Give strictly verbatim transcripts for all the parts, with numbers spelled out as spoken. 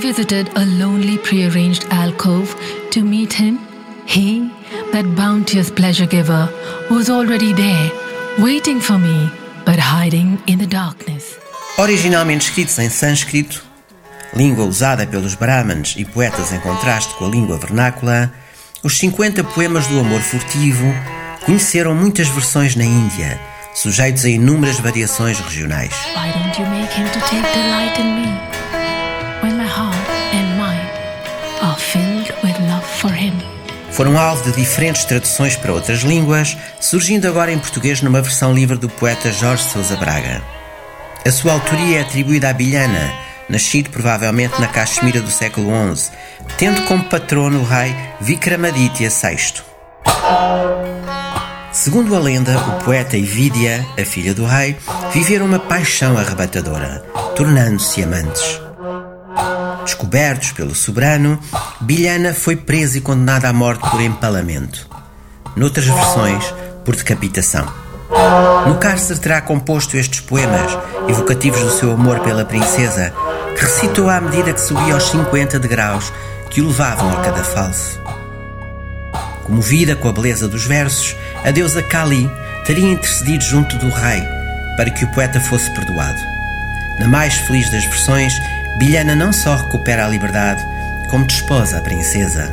visited a lonely prearranged alcove to meet him, he, that bounteous pleasure giver, was already there, waiting for me, but hiding in the darkness. Originalmente escritos em sânscrito, língua usada pelos brahmanes e poetas em contraste com a língua vernácula, os cinquenta poemas do amor furtivo conheceram muitas versões na Índia, sujeitos a inúmeras variações regionais. Why don't you make him to take delight in me, when my heart and mind are filled with love for him? Foram alvo de diferentes traduções para outras línguas, surgindo agora em português numa versão livre do poeta Jorge Sousa Braga. A sua autoria é atribuída a Bilhana, nascido provavelmente na Caxemira do século onze, tendo como patrono o rei Vikramaditya sexto. Segundo a lenda, o poeta e Vidya, a filha do rei, viveram uma paixão arrebatadora, tornando-se amantes. Descobertos pelo soberano, Bilhana foi preso e condenado à morte por empalamento. Noutras versões, por decapitação. No cárcere terá composto estes poemas, evocativos do seu amor pela princesa, que recitou à medida que subia aos cinquenta degraus que o levavam ao cadafalso. Comovida com a beleza dos versos, a deusa Kali teria intercedido junto do rei para que o poeta fosse perdoado. Na mais feliz das versões, Bilhana não só recupera a liberdade, como desposa a princesa.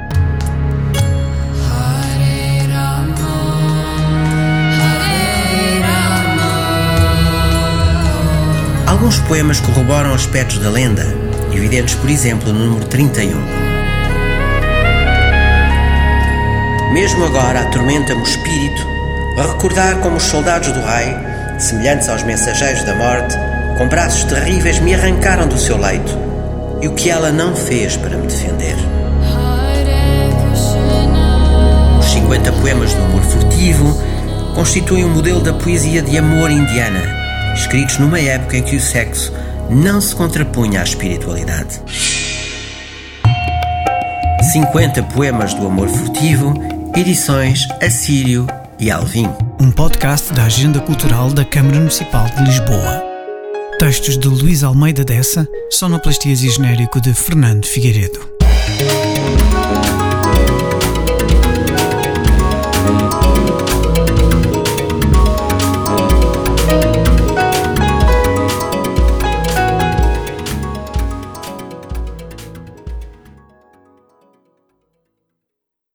Alguns poemas corroboram aspectos da lenda, evidentes, por exemplo, no número trinta e um. Mesmo agora atormenta-me o espírito a recordar como os soldados do rei, semelhantes aos mensageiros da morte, com braços terríveis me arrancaram do seu leito, e o que ela não fez para me defender. Os cinquenta poemas do amor furtivo constituem um modelo da poesia de amor indiana, escritos numa época em que o sexo não se contrapunha à espiritualidade. cinquenta poemas do amor furtivo, edições Assírio e Alvim. Um podcast da Agenda Cultural da Câmara Municipal de Lisboa. Textos de Luís Almeida Dessa, sonoplastias e genérico de Fernando Figueiredo.